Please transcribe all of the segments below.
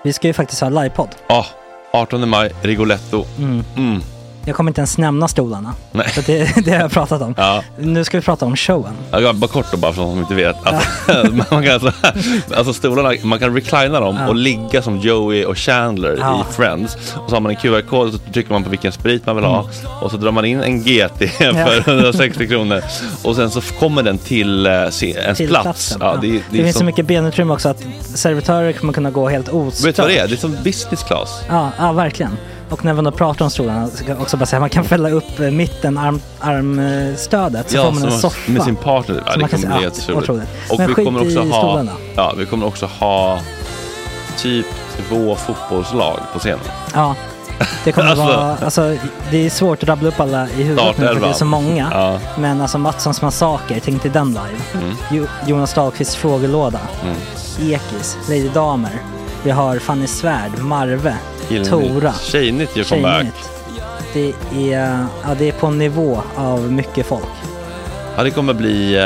Vi ska ju faktiskt ha livepodd. Ja, 18 maj, Rigoletto. Jag kommer inte ens nämna stolarna. Nej. För det har jag pratat om. Ja. Nu ska vi prata om showen. Ja, bara kort då, bara för de som inte vet. Man kan alltså stolarna, man kan reclina dem och ligga som Joey och Chandler i Friends. Och så har man en QR-kod och så trycker man på vilken sprit man vill ha. Och så drar man in en GT för 160 kronor. Och sen så kommer den till ens plats. Ja, det finns så mycket benutrymme också att servitörer kommer kunna gå helt ostört. Vet du vad det är? Det är som business class. Ja, verkligen. Och när man då pratar om stolarna så kan jag också bara säga att man kan fälla upp mitten armstödet så får man en soffa med sin partner. Ja, det kommer bli helt otroligt. Och men vi kommer också stolarna. vi kommer också ha typ 2 fotbollslag på scenen. Ja. Det kommer vara, alltså det är svårt att rabbla upp alla i huvudet nu för det är så många. Ja. Men alltså Mattssons massaker, tänk till den live. Jonas Dahlqvists frågelåda. Ekis, Lady Damer. Vi har Fanny Svärd, Marve, Tora. Tjejnytt gör comeback. Det är på en nivå av mycket folk. Ja, det kommer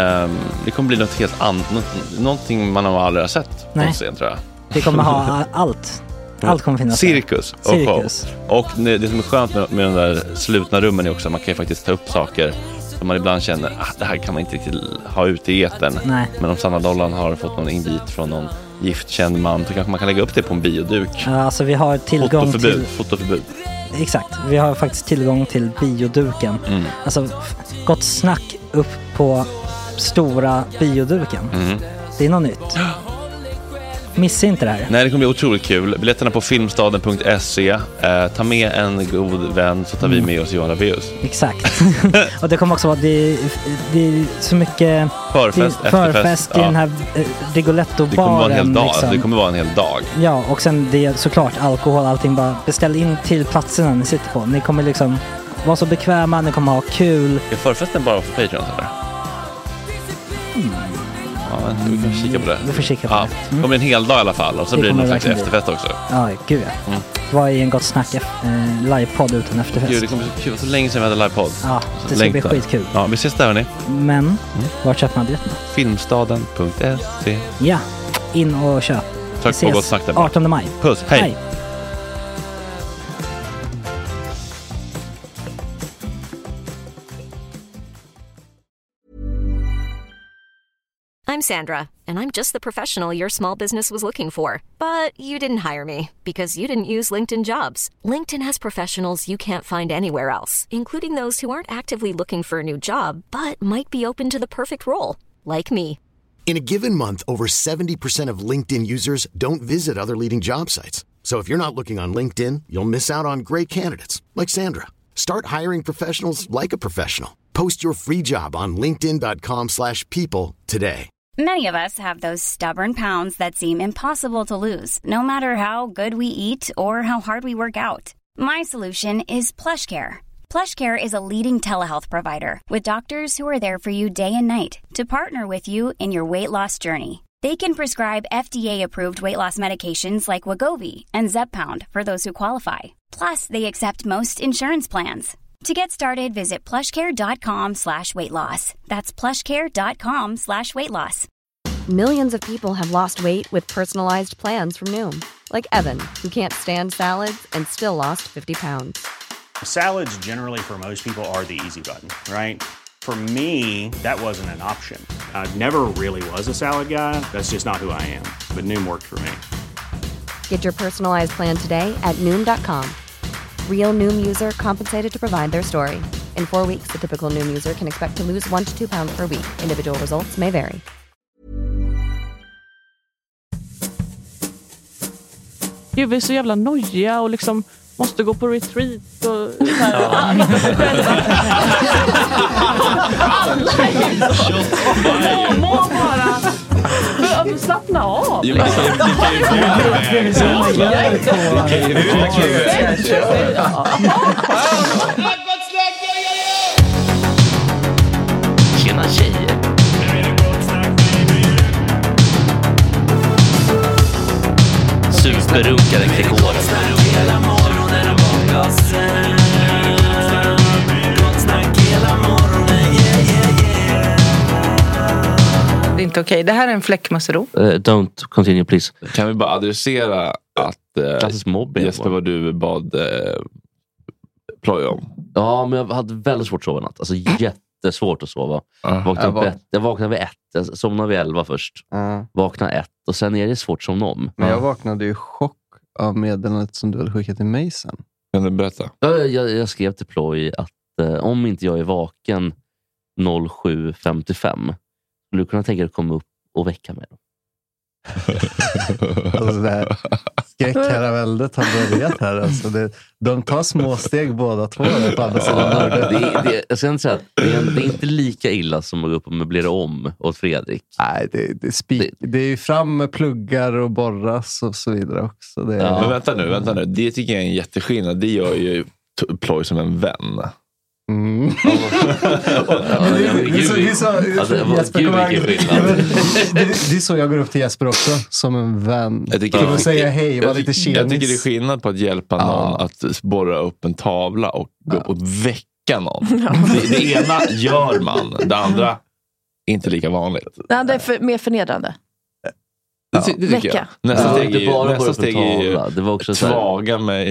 bli något helt annat. Någonting man har aldrig sett på scen, tror jag. Vi kommer ha allt. Allt kommer finnas. Cirkus. Och det som är skönt med de där slutna rummen är också att man kan ju faktiskt ta upp saker som man ibland känner det här kan man inte riktigt ha ute i etern. Nej. Men om Sanna Dollan har fått någon invit från någon giftkänd man så kanske man kan lägga upp det på en bioduk. Ja, alltså vi har tillgång till fotoförbud. Exakt, vi har faktiskt tillgång till bioduken. Alltså gott snack upp på stora bioduken. Det är något nytt. Missa inte det här. Nej, det kommer bli otroligt kul. Biljetterna på filmstaden.se. Ta med en god vän så tar vi med oss Johan Rabaeus. Exakt. Och det kommer också vara det är så mycket förfest i den här Rigoletto-baren. Det kommer vara en hel dag. Liksom. Det kommer vara en hel dag. Ja, och sen det är såklart alkohol, allting. Bara beställ in till platserna ni sitter på. Ni kommer liksom vara så bekväma, ni kommer ha kul. Är förfesten bara för Patreon eller? Ja, vi kan kika på det. Vi får kika på det. Det kommer en hel dag i alla fall. Och så blir det någon slags efterfest också. Ja, gud ja. Vad är en gott snack livepodd utan efterfest? Gud, det kommer bli så länge sedan vi hade livepodd. Ja, det ska bli skitkul. Ja, vi ses där hörni. Men, var köper man biljetterna? Filmstaden.se. Ja, in och köp. Tack på gott snack där. 18 maj. Puss, hej. I'm Sandra, and I'm just the professional your small business was looking for. But you didn't hire me because you didn't use LinkedIn Jobs. LinkedIn has professionals you can't find anywhere else, including those who aren't actively looking for a new job, but might be open to the perfect role, like me. In a given month, over 70% of LinkedIn users don't visit other leading job sites. So if you're not looking on LinkedIn, you'll miss out on great candidates like Sandra. Start hiring professionals like a professional. Post your free job on linkedin.com/people today. Many of us have those stubborn pounds that seem impossible to lose, no matter how good we eat or how hard we work out. My solution is PlushCare. PlushCare is a leading telehealth provider with doctors who are there for you day and night to partner with you in your weight loss journey. They can prescribe FDA-approved weight loss medications like Wegovy and Zepbound for those who qualify. Plus, they accept most insurance plans. To get started, visit plushcare.com/weightloss. That's plushcare.com/weightloss. Millions of people have lost weight with personalized plans from Noom. Like Evan, who can't stand salads and still lost 50 pounds. Salads generally for most people are the easy button, right? For me, that wasn't an option. I never really was a salad guy. That's just not who I am. But Noom worked for me. Get your personalized plan today at Noom.com. Real Noom user compensated to provide their story. In 4 weeks, the typical Noom user can expect to lose 1 to 2 pounds per week. Individual results may vary. Gud, vi är så jävla nojiga och liksom måste gå på retreat och alla må bara slappna av. Tjena tjejer. Superrunkade Gregoren. Det är inte okej. Det här är en fläckmussero. Don't continue please. Kan vi bara adressera att klassisk mobbing. Jesper, vad du bad Ploy om? Ja, men jag hade väldigt svårt att sova natt. Alltså jättesvårt att sova. Jag vaknade vid 1. Jag somnade vid 11 först. Vaknade 1. Och sen är det svårt som om. Men jag vaknade ju chock av meddelandet som du hade skickat till mig sen. Kan du berätta? Jag skrev till Ploy att om inte jag är vaken 07.55 skulle du kunna tänka dig att komma upp och väcka mig. Alltså det här skräckherraväldet har börjat här. Alltså de tar små steg båda två på andra sidan. Jag ska inte säga att det är inte lika illa som att gå upp och möblera om åt Fredrik. Nej, det är ju fram med pluggar och borras och så vidare också. Men vänta nu. Det tycker jag är en jätteskillnad. Det gör ju Ploy som en vän. Det är så jag går upp till Jesper också, som en vän. För att säga hej, var lite tjenis. Jag tycker det är skillnad på att hjälpa någon att borra upp en tavla och gå upp och väcka någon. Det ena gör man, det andra inte lika vanligt. Det andra är mer förnedrande. Det tycker jag. Nästa steg är ju det var också svaga mig.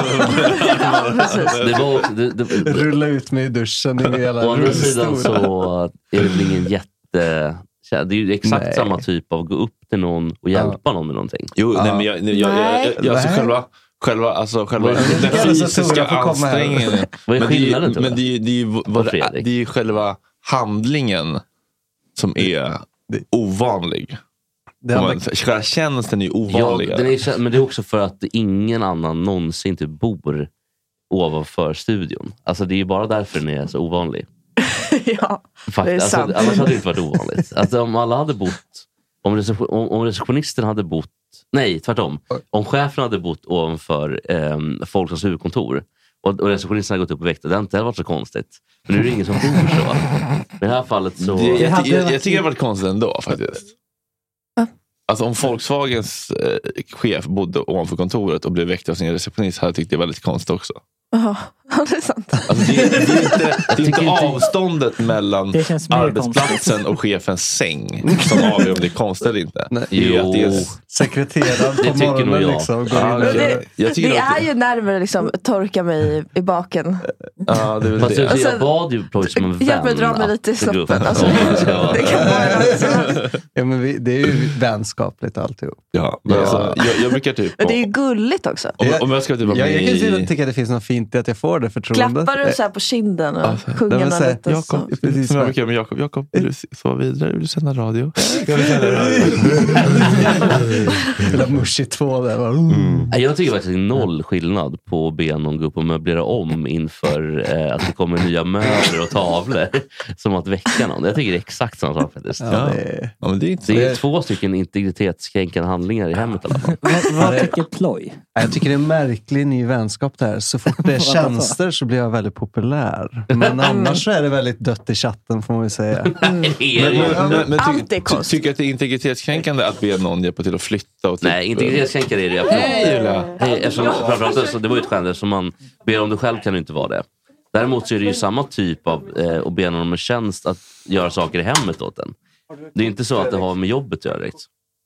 Rulla ut mig i duschen. Å andra sidan så är det väl ingen jätte... Det är ju exakt samma typ av gå upp till någon och hjälpa någon med någonting. Jo, nej, men jag alltså själva den fysiska ansträngningen. Vad är skillnaden? Men det är ju själva handlingen som är ovanlig. Själva tjänsten är ju ovanligare. Ja, men det är också för att ingen annan någonsin typ bor ovanför studion. Alltså det är ju bara därför den är så ovanlig. Ja, det är sant. Annars hade det inte varit ovanligt. Alltså om alla hade bott, om receptionisten hade bott, nej tvärtom, om chefen hade bott ovanför Folksams huvudkontor och receptionisten hade gått upp och väckt, det hade varit så konstigt. Men nu är det ingen som bor så. I det här fallet så... Jag tycker det har varit konstigt ändå faktiskt. Alltså om Volkswagens chef bodde ovanför kontoret och blev väckt av sin receptionist hade jag tyckt det var väldigt konstigt också. Ja, det är sant. Alltså det är inte avståndet mellan arbetsplatsen och chefens säng som avgör om det är konstigt eller inte. Sekreteraren på morgonen liksom. Det är ju närmare liksom torka mig i baken. Ja, det är väl det. Jag bad ju Ploy som en vän. Hjälp mig dra mig lite i snoppen. Alltså, det kan vara ja, men det är ju vänskapligt alltihop. Ja, men alltså, jag brukar typ... Men det är ju gulligt också. Om jag ska typ vara jag kan tycka att det finns något fint i att jag får det förtroendet. Klappar du så här på kinden och sjunger något lite Jakob, precis som jag brukar med Jakob, vill du sova vidare? Vill du sända radio? Jag vill sända radio. Vill ha mushi 2 där. Jag tycker faktiskt noll skillnad på att be någon gå upp och möblera om inför att det kommer nya möbler och tavlor som att väcka någon. Jag tycker det är exakt samma sak faktiskt. Men det är 2 stycken integritetskränkande handlingar i hemmet i alla fall. Vad tycker Ploy? Jag tycker det är en märklig ny vänskap där. Så fort det är tjänster så blir jag väldigt populär. Men annars så är det väldigt dött i chatten får man ju säga. Men tycker att det är integritetskränkande att be någon hjälpa till att flytta? Och Nej, integritetskränkande är det absolut. Framförallt så det var ju ett skämt som man ber om du själv kan du inte vara det. Däremot så är det ju samma typ av att be någon med tjänst att göra saker i hemmet åt den. Det är inte så att det har med jobbet att göra direkt.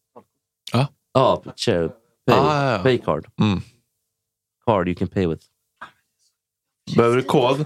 Ja, pay card. Card you can pay with. Behöver du kod?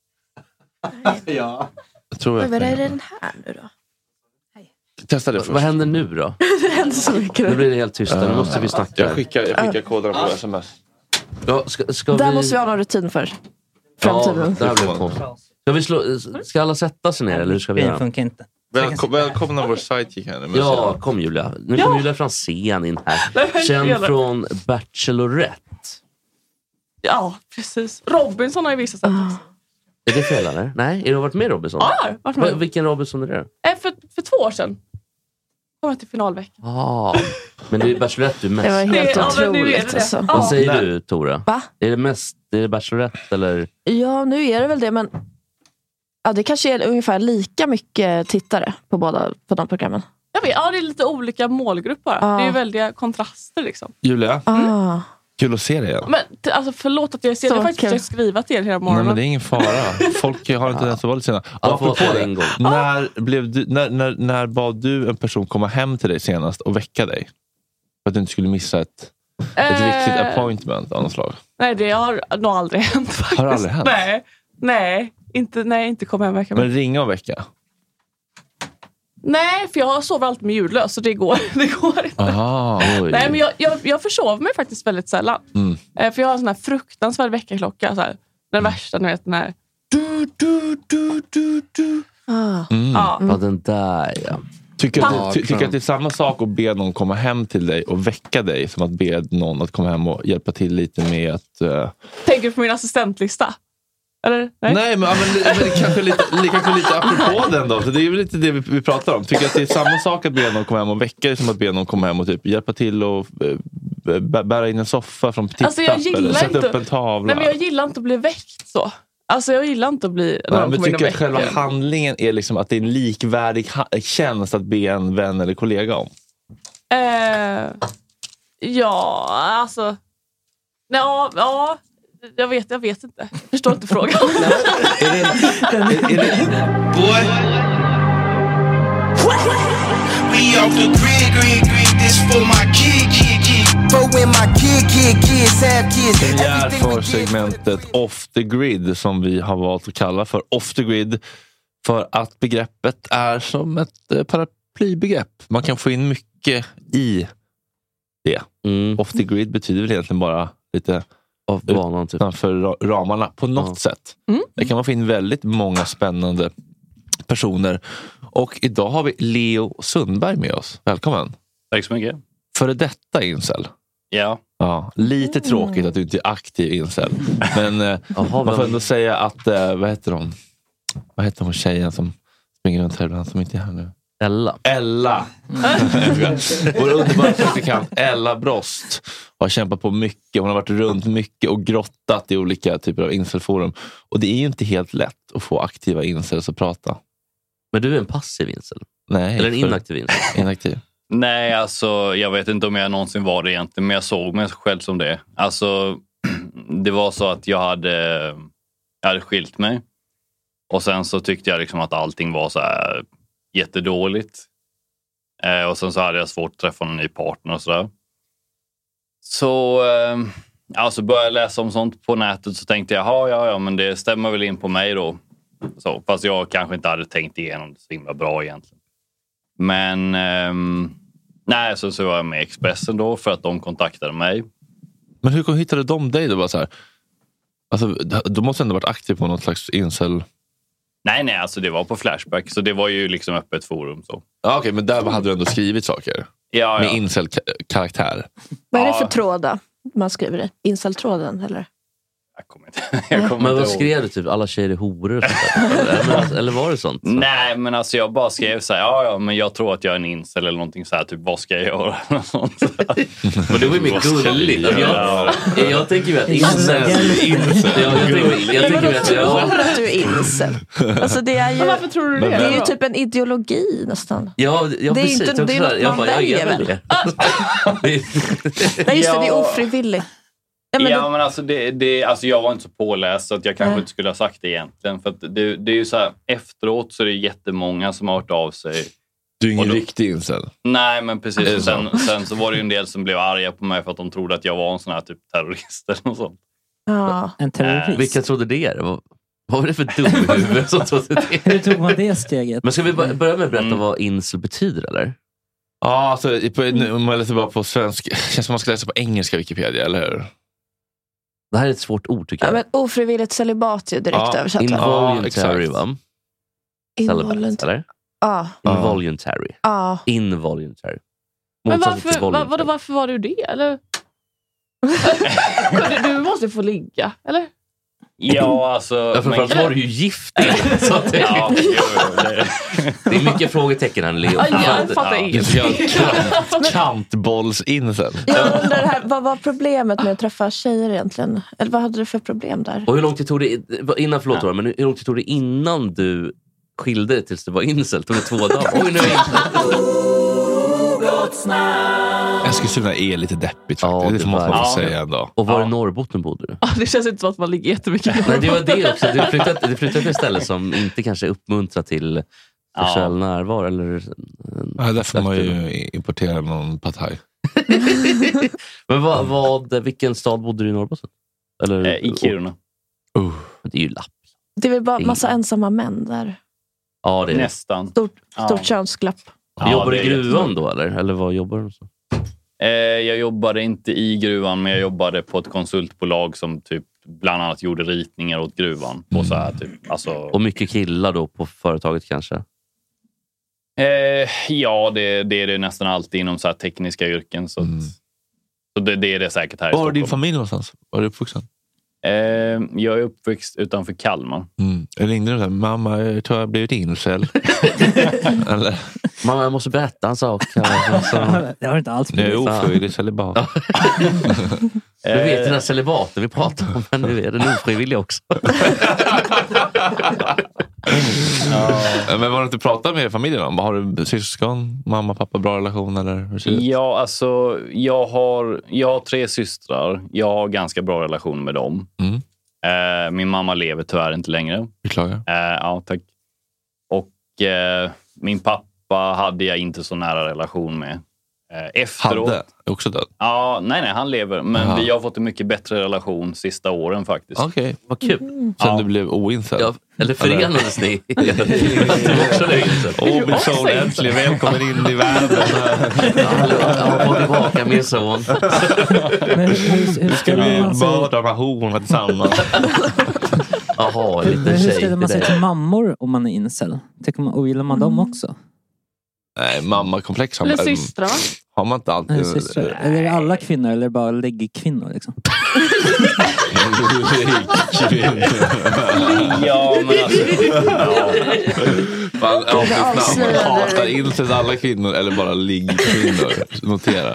Ja. Jag tror vad är det den här nu då? Testa det först. Vad händer nu då? Det händer så mycket. Nu blir det helt tyst. Nu måste vi snacka. Jag skickar koden på sms. Ja, där måste vi ha någon rutin för framtiden. Ja, där blir ska alla sätta sig ner eller hur ska vi göra? Det funkar inte. Välkomna vår sidekick här. Ja, kom Julia. Nu kommer Julia Franzén in här. Känd från Bachelorette. Ja, precis. Robinson har ju visat sig. Är det fel eller? Nej, är du varit med Robinson? Ja, vilken Robinson är det? För 2 år sedan. Kom till finalveckan. Men det är Bachelorette du mest. Det var helt otroligt. Alltså. Vad säger du, Tora? Va? Är det Bachelorette eller? Ja, nu är det väl det, men det kanske är ungefär lika mycket tittare på de programmen. Jag vet, det är lite olika målgrupper. Det är ju väldiga kontraster liksom. Julia? Kul att se dig igen. Men alltså förlåt att jag ser det. Jag har faktiskt försökt skriva till er hela morgonen. Nej, men det är ingen fara. Folk har inte ens varit sena. När bad du en person komma hem till dig senast och väcka dig? För att du inte skulle missa ett Ett viktigt appointment av något slag? Nej, det har nog aldrig hänt faktiskt. Har det aldrig hänt? Nej, inte komma hem vecka. Men ringa och vecka? Nej, för jag sover alltid med ljudlös, så det går inte. Aha, nej, men jag försover mig faktiskt väldigt sällan. För jag har en sån här fruktansvärd väckarklocka. Så här, den värsta, ni vet, den här... Ja, den där, ja. Tycker att det är samma sak att be någon komma hem till dig och väcka dig som att be någon att komma hem och hjälpa till lite med att... Tänker du på min assistentlista? Eller? Nej, men kanske lite apropå den då. Så det är väl lite det vi pratar om. Tycker att det är samma sak att be någon komma hem och väcka dig som att be någon komma hem och typ hjälpa till och bära in en soffa från tipptapp eller sätta upp en tavla. Nej, men jag gillar inte att bli väckt så. Alltså jag gillar inte att bli... Men tycker att själva handlingen är liksom att det är en likvärdig tjänst att be en vän eller kollega om? Ja, alltså... Ja, jag vet inte. Jag förstår inte frågan. Boy. We off the grid, this for my kid. For when my kids have kids. Premiär för segmentet Off the Grid som vi har valt att kalla för Off the Grid för att begreppet är som ett paraplybegrepp. Man kan få in mycket i det. Off the Grid betyder väl egentligen bara lite av banan typ. Utanför ramarna på något sätt. Det kan man få in väldigt många spännande personer. Och idag har vi Leo Sundberg med oss. Välkommen. Tack så mycket. Före detta incel. Ja. Lite tråkigt att du inte är aktiv incel. Men man får ändå säga att vad heter hon tjejen som springer runt här ibland som inte är här nu? Ella. Vår underbara praktikant Ella Brost har kämpat på mycket. Hon har varit runt mycket och grottat i olika typer av incelforum. Och det är ju inte helt lätt att få aktiva incels att prata. Men du är en passiv incel? Nej. Eller en inaktiv incel? Inaktiv. Nej, alltså jag vet inte om jag någonsin var det egentligen. Men jag såg mig själv som det. Alltså, det var så att jag hade skilt mig. Och sen så tyckte jag liksom att allting var så här jättedåligt. Och sen så hade jag svårt att träffa en ny partner och sådär. Så alltså började jag läsa om sånt på nätet, så tänkte jag, ja, men det stämmer väl in på mig då. Så, fast jag kanske inte hade tänkt igenom det så himla bra egentligen. Men nej, så var jag med Expressen då för att de kontaktade mig. Men hur hittade de dig då? Bara så här? Alltså, du måste ändå varit aktiv på något slags incel... Nej, alltså det var på Flashback. Så det var ju liksom öppet forum. Så. Ja, okej, men där hade du ändå skrivit saker. Ja. Med incel-karaktär. Vad är det för tråd man skriver det? Incel-tråden, eller? Jag kommer inte Men vad skrev du? Typ, alla tjejer är horor och sånt eller var det sånt? Så? Nej, men alltså jag bara skrev så här, ja, men jag tror att jag är en incel eller någonting så här, typ, vad ska jag göra? Sånt. Men det var ju mer gulligt. Jag tänker ju att incel. Jag tänker att du är incel. Alltså det är ju... Men varför tror du det? Det är ju typ en ideologi nästan. Ja, precis. Det är något man väljer väl? Nej, just det, det är ofrivilligt. Men alltså jag var inte så påläst så att jag kanske inte skulle ha sagt det egentligen. För att det är ju så här, efteråt så är det jättemånga som har hört av sig. Du är ingen riktig incel. Nej, men precis. Sen så var det ju en del som blev arga på mig för att de trodde att jag var en sån här typ terrorist eller något sånt. Ja, en terrorist. Vilka trodde det? Vad var det för dumhuvud som trodde det? Hur tog man det steget? Men ska vi börja med att berätta vad incel betyder, eller? Ja, alltså om man läser bara på svenska, känns som man ska läsa på engelska Wikipedia, eller hur? Det här är ett svårt ord tycker jag. Men ofrivilligt celibat är direkt översatt. Involuntary, va? Celibate, eller? Ja. Involuntary. Ja. Involuntary. Men varför var du det, eller? Du måste få ligga, eller? Ja, alltså... Framförallt var du ju gift. Så att det är mycket frågetecken här, Leo. Jag fattar inget. Kantbollsinsel. Jag undrar här, vad var problemet med att träffa tjejer egentligen? Eller vad hade du för problem där? Och hur lång tid tog det men hur lång tid tog det innan du skilde dig tills du var incel? Tog det 2 dagar? Oj, nu är jag Jag skulle säga att det är lite deppigt faktiskt. Det måste man få säga ändå. Och var i Norrbotten bodde du? Det känns inte som att man ligger jättemycket. Nej, det var det också. Du flyttade till ett ställe som inte kanske uppmuntrar till sexuell närvaro. Eller, där får man ju importera någon Pad Thai. Men vilken stad bodde du i Norrbotten? Eller, i Kiruna. Det är ju lapp. Det är väl bara massa ensamma män där. Ja, det är nästan. Stort könsglapp. Jobbar du i gruvan då eller vad jobbar du så? Jag jobbade inte i gruvan, men jag jobbade på ett konsultbolag som typ bland annat gjorde ritningar åt gruvan. Och, så här, typ, alltså... och mycket killar då på företaget kanske? Ja, det är det nästan alltid inom så här tekniska yrken. Så det är det säkert här i Stockholm. Var är din familj någonstans? Var du uppvuxen? Jag är uppväxt utanför Kalmar. Jag ringde och mamma, jag tror jag blivit incel. Eller? Mamma, jag måste berätta en sak. Det har inte alls blivit. Det är ofrivilligt celibat. Du vet den här celibaten vi pratar om, men nu är den ofrivillig också. Men vad har du inte pratat med familjen om? Har du syskon, mamma, pappa, bra relation eller hur ser det ut? Ja, alltså jag har 3 systrar. Jag har ganska bra relation med dem. Min mamma lever tyvärr inte längre. Beklagar. Ja, tack. Och min pappa hade jag inte så nära relation med. Efteråt. Hade? Också död? Ja, nej, han lever. Men vi har fått en mycket bättre relation sista åren faktiskt. Okej, vad kul. Sen du blev oinsedd? Ja, eller förenades ni? Min son, äntligen välkommen in i världen. Jag får tillbaka min son. Nu ska vi mörda med horna tillsammans. Jaha, hur ställer man sig till mammor om man är incel? Ogillar man dem också? Nej, mammakomplex. Eller systrar. Har man inte alltid... Eller är det alla kvinnor eller bara läggkvinnor liksom? Ja, men alltså... Hatar inte alla kvinnor eller bara liggkvinnor. Notera.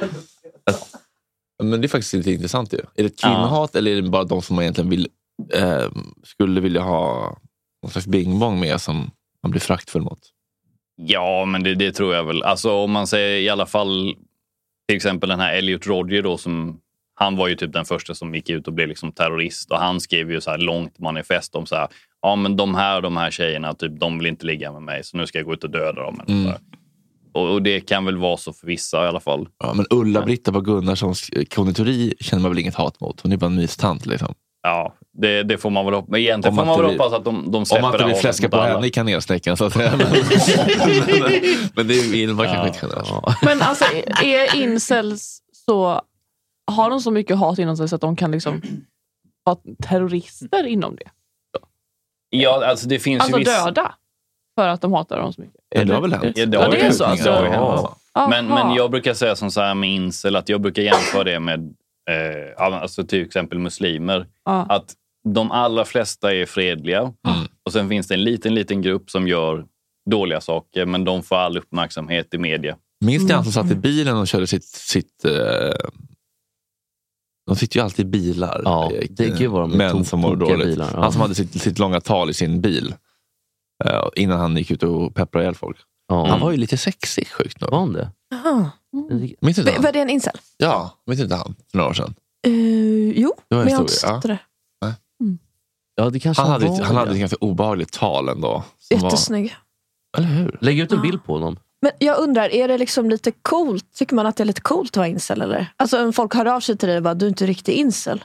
Men det är faktiskt lite intressant ju. Är det kvinnohat eller är det bara de som man egentligen vill skulle vilja ha någon slags bing-bong med som man blir fraktfull mot? Ja, men det tror jag väl. Alltså om man säger i alla fall till exempel den här Elliot Rodger då, som han var ju typ den första som gick ut och blev liksom terrorist, och han skrev ju så här långt manifest om så här, ja men de här tjejerna typ, de vill inte ligga med mig så nu ska jag gå ut och döda dem eller så här. Och det kan väl vara så för vissa i alla fall. Ja, men Ulla-Britta på Gunnarssons konditori känner man väl inget hat mot. Hon är bara en mystant liksom. Ja, det får man väl hoppas. Men egentligen får man väl hoppas att de släpper det. Om man inte vill fläska på henne i kanelsnäcken så att säga. Men det vill man kanske inte kunna. Men alltså, är incels så... Har de så mycket hat inom sig så att de kan liksom vara terrorister inom det? Ja, alltså det finns alltså ju döda för att de hatar dem så mycket. Det har väl hänt? Ja, det är så. Alltså. Men jag brukar säga som så här med incel att jag brukar jämföra det med alltså till exempel muslimer. Att de allra flesta är fredliga. Och sen finns det en liten grupp som gör dåliga saker, men de får all uppmärksamhet i media. Minns ni han som satt i bilen och körde sitt de sitter ju alltid i bilar. Ja, det var de män som var dåligt. Bilar, ja. Han som hade sitt långa tal i sin bil innan han gick ut och pepprade ihjäl folk. Ja. Han var ju lite sexig, sjukt nog. Var han det? Var det en incel? Ja, vet inte han för några år sedan. Jo, men jag har inte sett det. Ja, det kanske han hade ett ganska obehagligt tal ändå. Jättesnygg. Eller hur? Lägg ut en bild på honom. Men jag undrar, är det liksom lite coolt? Tycker man att det är lite coolt att vara incel eller? Alltså om folk hör av sig till dig och bara, du är inte riktigt incel.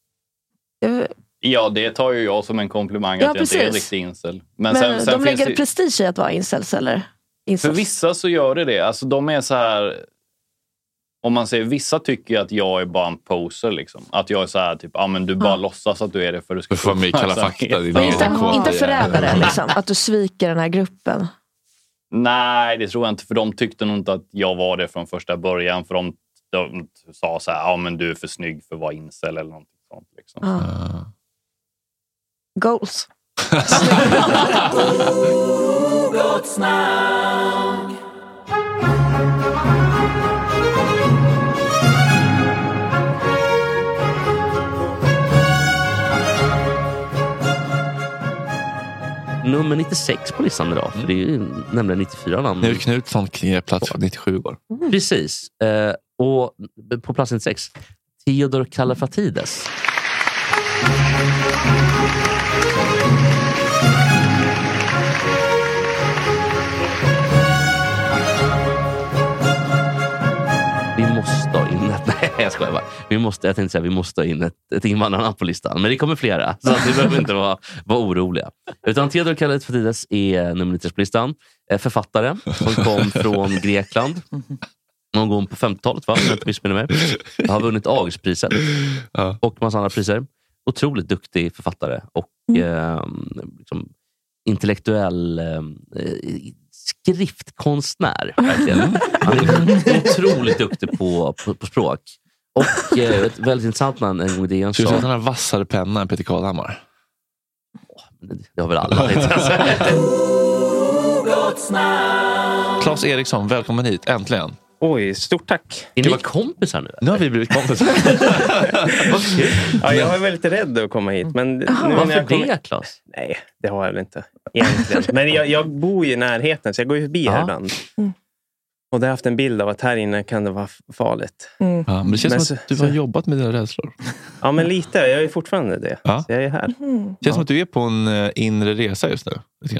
Ja, det tar ju jag som en komplimang att jag inte är en riktig incel. Men sen de lägger prestige i att vara incels eller? För vissa så gör det. Alltså de är så här... Om man säger, vissa tycker ju att jag är bara en poser liksom. Att jag är så här typ, men du bara låtsas att du är det för att du ska få mig kalla fakta. Inte förrädare liksom, att du sviker den här gruppen. Nej, det tror jag inte. För de tyckte nog inte att jag var det från första början. För de sa så här, men du är för snygg för att vara incel eller något sånt liksom. Goals. Gott snack. Nummer 96 på listan idag. För det är ju nämligen 94 namn. Nu Knutsson knep plats för 97 år. Precis. Och på plats 96 Theodor Kallifatides. Vi måste ha in nej jag skojar bara. Jag tänkte säga vi måste ha in ett invandrarnamn på listan. Men det kommer flera. Så att vi behöver inte vara oroliga. Utan Theodor Kallifatides är nummer 90 på listan. Författare som kom från Grekland. Någon gång på 50-talet va? Jag inte missminner mig. Har vunnit Augustpriset. Och massa andra priser. Otroligt duktig författare. Och liksom, intellektuell skriftkonstnär verkligen. Han är otroligt duktig på språk. Och ett väldigt intressant namn en gång i DN. Skulle du säga att han har vassare penna än Peter Karlhammar? Det har väl alla. Claes Eriksson, välkommen hit, äntligen. Oj, stort tack. Är ni kompisar nu? Nu har vi blivit kompisar. Ja, jag var väldigt rädd att komma hit. Men varför det, Claes? Nej, det har jag väl inte. Egentligen. Men jag bor i närheten, så jag går ju förbi här ibland. Och där har haft en bild av att här inne kan det vara farligt. Ja, men det känns som att du har jobbat med dina rädslor. Ja, men lite. Jag är fortfarande det. Ja. Så jag är här. Det känns som att du är på en inre resa just nu.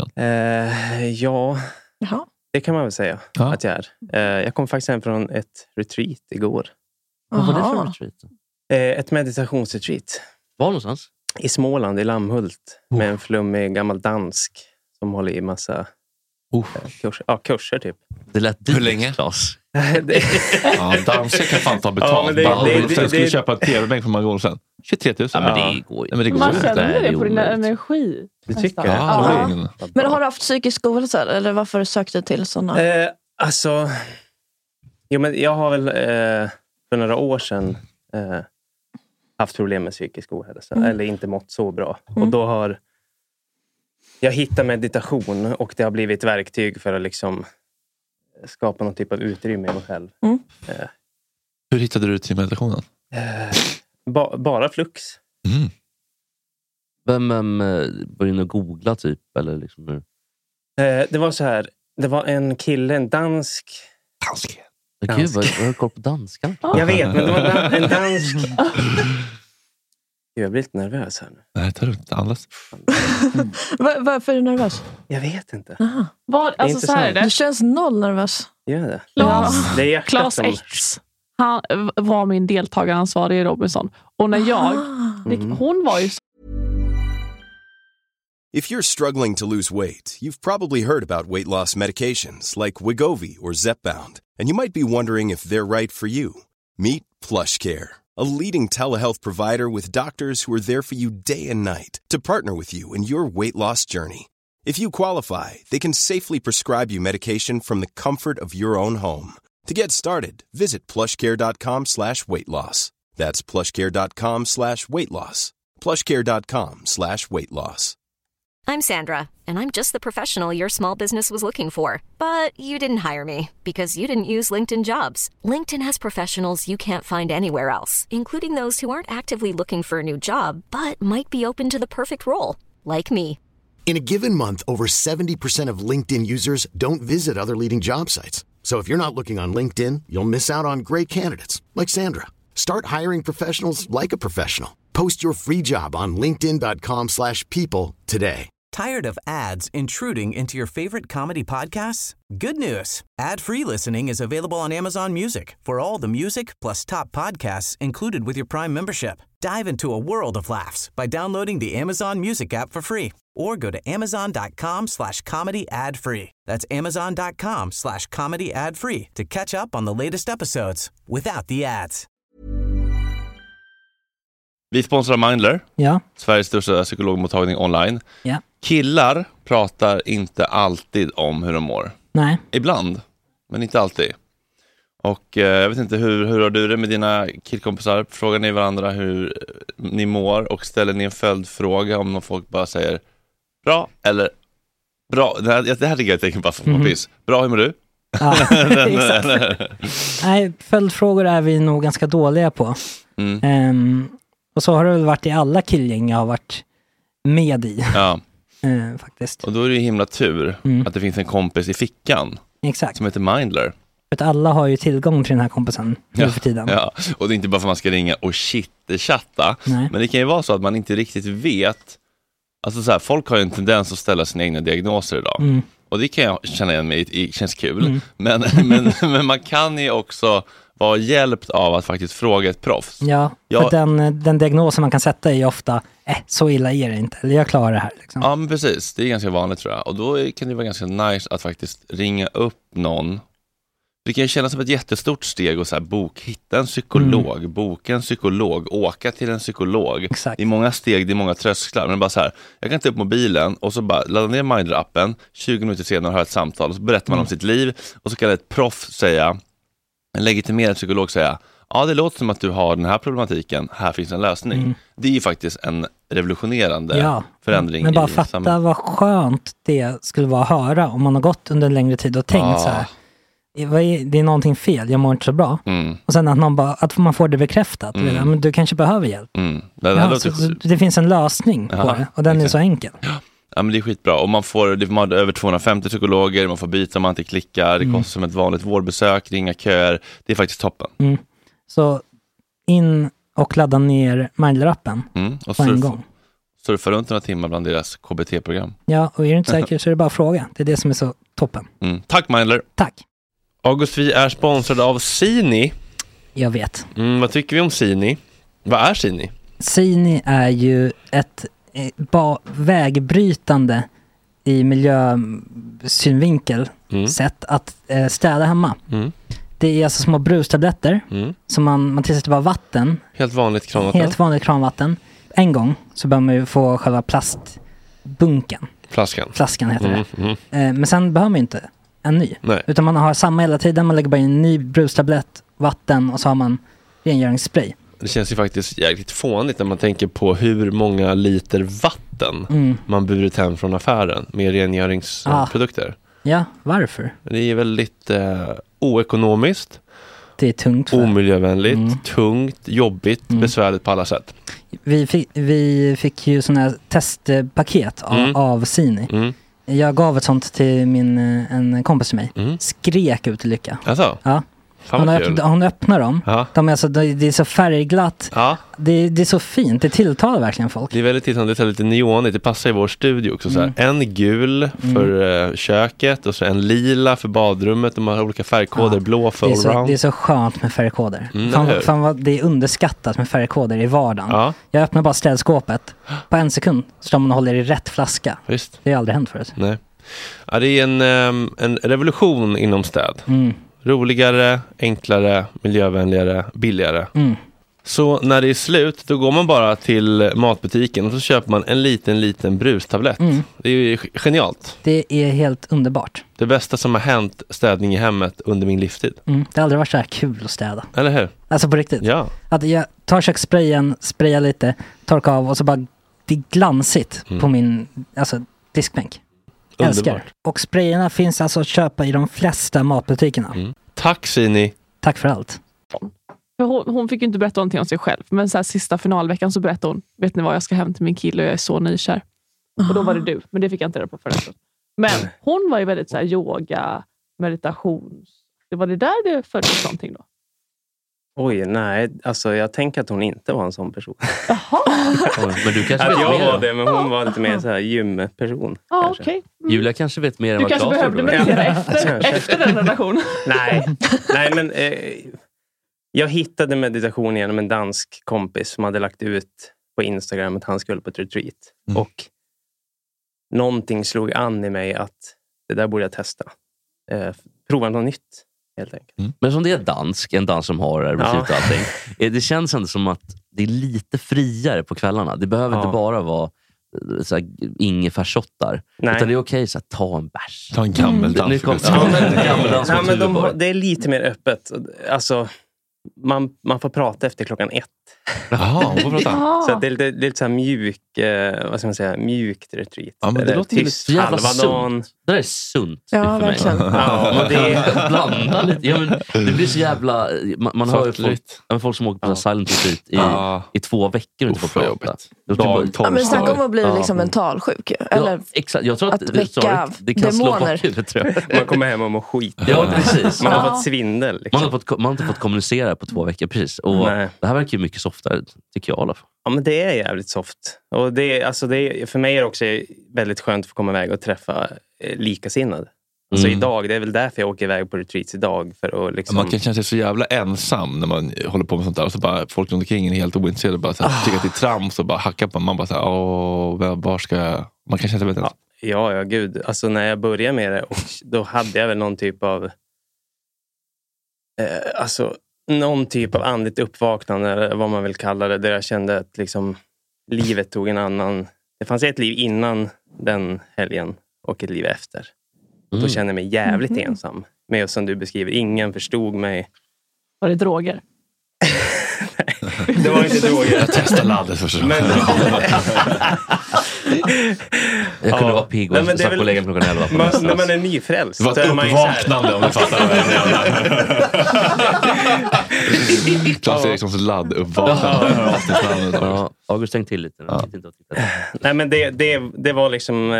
Ja. Jaha. Det kan man väl säga att jag är. Jag kom faktiskt hem från ett retreat igår. Vad var det för retreat? Ett meditationsretreat. Var någonstans? I Småland, i Lammhult. Med en flummig gammal dansk som håller i massa kurser. Ja, kurser typ. Det lät dyrt. Hur länge? Claes? Danskar kan fan ta betalt. Jag skulle köpa ett tv-bänk för många år sedan. 23 000. Ja, men det går ju. Man känner det på din energi. Du tycker det? Ja. Men har du haft psykisk ohälsa? Eller varför sökte du till sådana? Men jag har väl för några år sedan haft problem med psykisk ohälsa. Eller inte mått så bra. Och då har jag hittat meditation. Och det har blivit verktyg för att liksom skapa någon typ av utrymme i mig själv. Hur hittade du till meditationen? Bara flux. Vem började googla typ? Eller liksom hur? Det var så här. Det var en kille, en dansk. Gud, vad har du koll på danskan? Jag vet, men det var en dansk. Jag blir lite nervös här nu. Nej, ta det andas. Varför är du nervös? Jag vet inte. Alltså så här är det. Du känns noll nervös. Gör det? Det är Claes X. Han var min deltagaransvarig i Robinson. Och när hon var ju... If you're struggling to lose weight, you've probably heard about weight loss medications like Wegovy or Zepbound, and you might be wondering if they're right for you. Meet PlushCare, a leading telehealth provider with doctors who are there for you day and night to partner with you in your weight loss journey. If you qualify, they can safely prescribe you medication from the comfort of your own home. To get started, visit plushcare.com/weightloss. That's plushcare.com/weightloss. plushcare.com/weightloss. I'm Sandra, and I'm just the professional your small business was looking for. But you didn't hire me because you didn't use LinkedIn Jobs. LinkedIn has professionals you can't find anywhere else, including those who aren't actively looking for a new job, but might be open to the perfect role, like me. In a given month, over 70% of LinkedIn users don't visit other leading job sites. So if you're not looking on LinkedIn, you'll miss out on great candidates like Sandra. Start hiring professionals like a professional. Post your free job on linkedin.com/people today. Tired of ads intruding into your favorite comedy podcasts? Good news. Ad-free listening is available on Amazon Music for all the music plus top podcasts included with your Prime membership. Dive into a world of laughs by downloading the Amazon Music app for free or go to amazon.com/comedy ad-free. That's amazon.com/comedy ad-free to catch up on the latest episodes without the ads. Vi sponsrar Mindler. Ja. Sveriges största psykologmottagning online. Ja. Killar pratar inte alltid om hur de mår. Nej. Ibland, men inte alltid. Och jag vet inte, hur har du det med dina killkompisar? Frågar ni varandra hur ni mår och ställer ni en följdfråga om någon folk bara säger bra eller bra? Det här tycker jag tänker bara som kompis. Bra, hur mår du? Ja, exakt. Nej, följdfrågor är vi nog ganska dåliga på. Och så har det väl varit i alla killgäng jag har varit med i. Ja. Faktiskt. Och då är det ju himla tur att det finns en kompis i fickan. Exakt. Som heter Mindler. För att alla har ju tillgång till den här kompisen nu för tiden. Ja, och det är inte bara för att man ska ringa och chatta. Men det kan ju vara så att man inte riktigt vet. Alltså så här, folk har ju en tendens att ställa sina egna diagnoser idag. Och det kan jag känna igen mig i, känns kul. Men man kan ju också var hjälpt av att faktiskt fråga ett proffs. Ja, för den diagnosen man kan sätta är ju ofta så illa är det inte, eller jag klarar det här. Liksom. Ja, men precis. Det är ganska vanligt tror jag. Och då kan det vara ganska nice att faktiskt ringa upp någon. Det kan ju kännas som ett jättestort steg att så här, hitta en psykolog, boka en psykolog, åka till en psykolog. Exakt. Det är många steg, det är många trösklar. Men bara så här, jag kan ta upp mobilen och så bara ladda ner Mindler-appen, 20 minuter senare har ett samtal och så berättar man om sitt liv och så kan ett proffs säga, en legitimerad psykolog säga, ja det låter som att du har den här problematiken, här finns en lösning. Det är ju faktiskt en revolutionerande förändring. Men bara fatta vad skönt det skulle vara att höra om man har gått under en längre tid och tänkt så här. Det är någonting fel, jag mår inte så bra. Och sen att man får det bekräftat. Men du kanske behöver hjälp. Det finns en lösning på det och den är så enkel. Ja, men det är skitbra. Och man får över 250 psykologer, man får byta om man inte klickar. Det kostar som ett vanligt vårdbesök, ringa köer. Det är faktiskt toppen. Så in och ladda ner Mindler-appen på en gång. Surfa runt några timmar bland deras KBT-program. Ja, och är du inte säker så är det bara att fråga. Det är det som är så toppen. Tack Mindler. Tack. August, vi är sponsrade av Sini. Jag vet. Vad tycker vi om Sini? Vad är Sini? Sini är ju ett vägbrytande i miljösynvinkel sätt att städa hemma. Det är alltså små brustabletter som man tillsätter bara vatten. Helt vanligt kranvatten. Helt vanligt kranvatten. En gång så bör man ju få själva plastbunken. Flaskan heter det. Men sen behöver man ju inte en ny. Nej. Utan man har samma hela tiden. Man lägger bara in en ny brustablett, vatten och så har man rengöringsspray. Det känns ju faktiskt jäkligt fånigt när man tänker på hur många liter vatten man burit hem från affären med rengöringsprodukter. Ja, varför? Det är väldigt oekonomiskt. Det är tungt. Omiljövänligt, tungt, jobbigt, besvärligt på alla sätt. Vi fick ju sådana här testpaket av Sini. Jag gav ett sånt till en kompis till mig. Skrek ut i lycka. Alltså? Ja. Hon öppnar dem. Ja. De är alltså, det är så färgglatt. Ja. Det är så fint. Det tilltalar verkligen folk. Det är väldigt tilltalande. Det är lite neonigt. Det passar i vår studio också. Så här. En gul för köket och så en lila för badrummet. De har olika färgkoder. Blå för allround. Det är så skönt med färgkoder. Fan vad det är underskattat med färgkoder i vardagen. Ja. Jag öppnar bara städskåpet. På en sekund står man och håller i rätt flaska. Visst. Det har aldrig hänt förut. Nej. Ja, det är en revolution inom städ. Roligare, enklare, miljövänligare, billigare. Så när det är slut, då går man bara till matbutiken och så köper man en liten brustablett. Det är ju genialt. Det är helt underbart. Det bästa som har hänt städning i hemmet under min livstid. Det har aldrig varit så här kul att städa. Eller hur? Alltså på riktigt. Ja. Att jag tar kökssprayen, sprayar lite, torkar av och så bara det är glansigt på min diskbänk. Älskar. Och sprayerna finns alltså att köpa i de flesta matbutikerna. Tack Sini. Tack för allt. Hon fick ju inte berätta någonting om sig själv. Men så här, sista finalveckan så berättade hon, vet ni vad, jag ska hem till min kille och jag är så nykär. Och då var det du, men det fick jag inte reda på förresten. Men hon var ju väldigt så här yoga, meditation. Det var det där det föddes någonting då? Oj, nej. Alltså jag tänker att hon inte var en sån person. Men du kanske vet jag mer. var det, men hon var lite mer så här gymperson. Ja, okej. Julia kanske vet mer än Du vad kanske Claes behövde gjorde. meditera efter den relationen. Nej, men jag hittade meditation genom en dansk kompis som hade lagt ut på Instagram att han skulle på ett retreat. Och någonting slog an i mig att det där borde jag testa. Prova något nytt, helt enkelt. Men som det är en dans som har retreat och allting. Det känns ändå som att det är lite friare på kvällarna. Det behöver inte bara vara ingefärshottar. Utan det är okej så att ta en bärs. Ta en gammeldans. Det är lite mer öppet. Alltså, man får prata efter 1:00. Jaha, hon får prata. Så det är lite så här mjukt retreat. Ja, men det låter tyst jävla halva dagen. sunt. Det där är sunt Ja, för mig. verkligen. Ja, och det blanda lite. Ja, men det blir så jävla... Man hör ju folk som åker på silent retreat i 2 veckor och inte får prata. Men snacka om att bli liksom mentalsjuk. Eller exakt. Jag tror att väcka kan slå demoner. bakhuvudet, tror jag. Man kommer hem och mår skit. Ja, precis. Man har fått svindel. Liksom. Man har inte fått kommunicera på 2 veckor, precis. Och det här verkar ju mycket softare, tycker jag i alla fall. Ja, men det är jävligt soft. Och för mig är det också väldigt skönt att få komma iväg och träffa likasinnade. Alltså idag, det är väl därför jag åker iväg på retreats idag. För att liksom... Man kan känna sig så jävla ensam när man håller på med sånt där. Och så bara folk runt omkring är helt ointresserade och bara tycker att det är trams och bara hackar på. Man bara såhär, var ska jag... Man kan känna sig väldigt ensam. Ja, gud. Alltså när jag började med det, och då hade jag väl någon typ av... någon typ av andligt uppvaknande, eller vad man vill kalla det. Där jag kände att liksom, livet tog en annan... Det fanns ett liv innan den helgen och ett liv efter. Då kände jag mig jävligt ensam. Men som du beskriver, ingen förstod mig. Var det droger? Nej, det var inte droger. Jag testade laddet först. Jag kunde vara pigg och satt på lägen klockan 11. När man är nyfrälst. Det var ett uppvaknande om du fattar det. Claes Erikssons ladd-uppvaknande. August tänkte till lite. Nej, men det var liksom...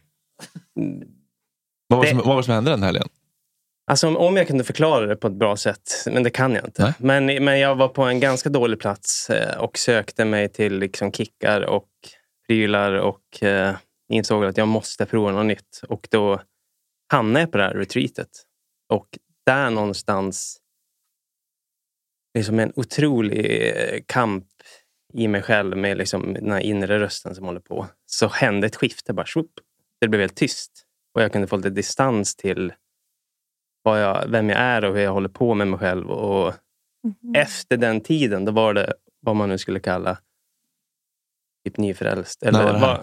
Vad var det som hände den helgen? Alltså om jag kunde förklara det på ett bra sätt, men det kan jag inte. Men jag var på en ganska dålig plats och sökte mig till liksom kickar och prylar och insåg att jag måste prova något nytt. Och då hamnade jag på det här retreatet. Och där någonstans, liksom en otrolig kamp i mig själv med liksom den här inre rösten som håller på. Så hände ett skifte, bara swoop. Det blev helt tyst. Och jag kunde få lite distans till vem jag är och hur jag håller på med mig själv. Och efter den tiden, då var det vad man nu skulle kalla typ nyfrälst. Eller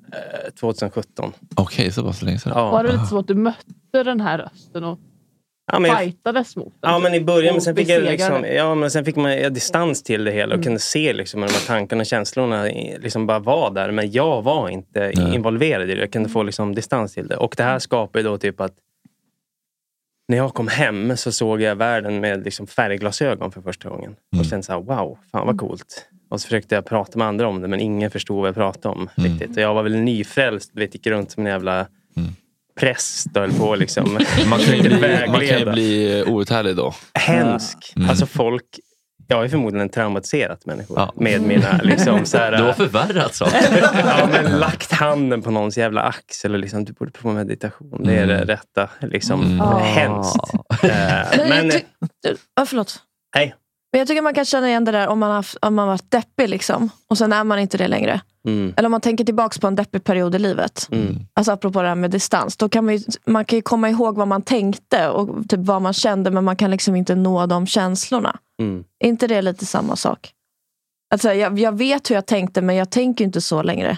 2017. Okej, så var det så länge sedan. Ja. Var det lite så att du mötte den här rösten och fightades mot den? Ja, men i början, men sen fick jag liksom, sen fick man distans till det hela och kunde se liksom de här tankarna och känslorna liksom bara var där, men jag var inte involverad i det. Jag kunde få liksom distans till det. Och det här skapade då typ att när jag kom hem så såg jag världen med liksom färgglasögon för första gången. Och sen så här, wow, fan vad coolt. Och så försökte jag prata med andra om det, men ingen förstod vad jag pratade om riktigt. Och jag var väl nyfrälst, gick runt som en jävla präst och på liksom. Man kan ju bli outhärlig då. Hemsk. Alltså folk, jag är förmodligen en traumatiserat människa med mina liksom så här. Du har förvärrat så. Ja, men lagt handen på någons jävla axel och liksom, du borde prova meditation. Det är det rätta liksom. Hemskt. Men förlåt. Hej. Men jag tycker man kan känna igen det där om man varit deppig liksom. Och sen är man inte det längre. Eller om man tänker tillbaks på en deppig period i livet. Alltså apropå det här med distans. Då kan man kan ju komma ihåg vad man tänkte och typ vad man kände, men man kan liksom inte nå de känslorna. Är inte det lite samma sak? Alltså jag vet hur jag tänkte, men jag tänker inte så längre.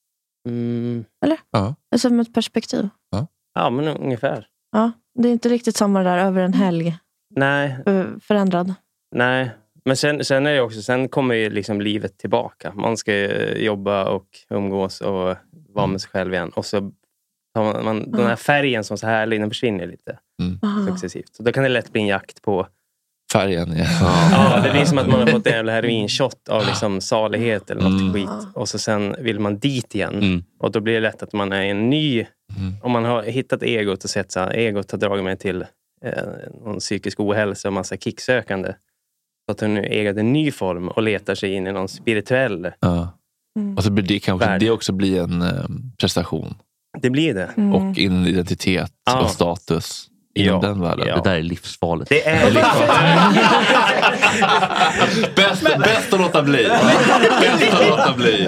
Eller? Ja. Alltså med ett perspektiv. Ja, men ungefär. Ja, det är inte riktigt samma där över en helg. Nej. Förändrad. Nej, men sen är det också, sen kommer ju liksom livet tillbaka. Man ska jobba och umgås och vara med sig själv igen. Och så tar man den här färgen som så härlig, den försvinner lite successivt. Så då kan det lätt bli en jakt på färgen. Ja, det blir som att man har fått en jävla heroinshot av liksom salighet eller något skit. Och så sen vill man dit igen. Och då blir det lätt att man är en ny... Om man har hittat egot och sett så här, egot har dragit mig till någon psykisk ohälsa och massa kicksökande. Så att nu äger en ny form och letar sig in i någon spirituell och så blir det kanske det också blir en prestation. Det blir det. Och en identitet och status inom den världen. Det där är livsfarligt. Det är bäst att låta bli. Bäst att låta bli.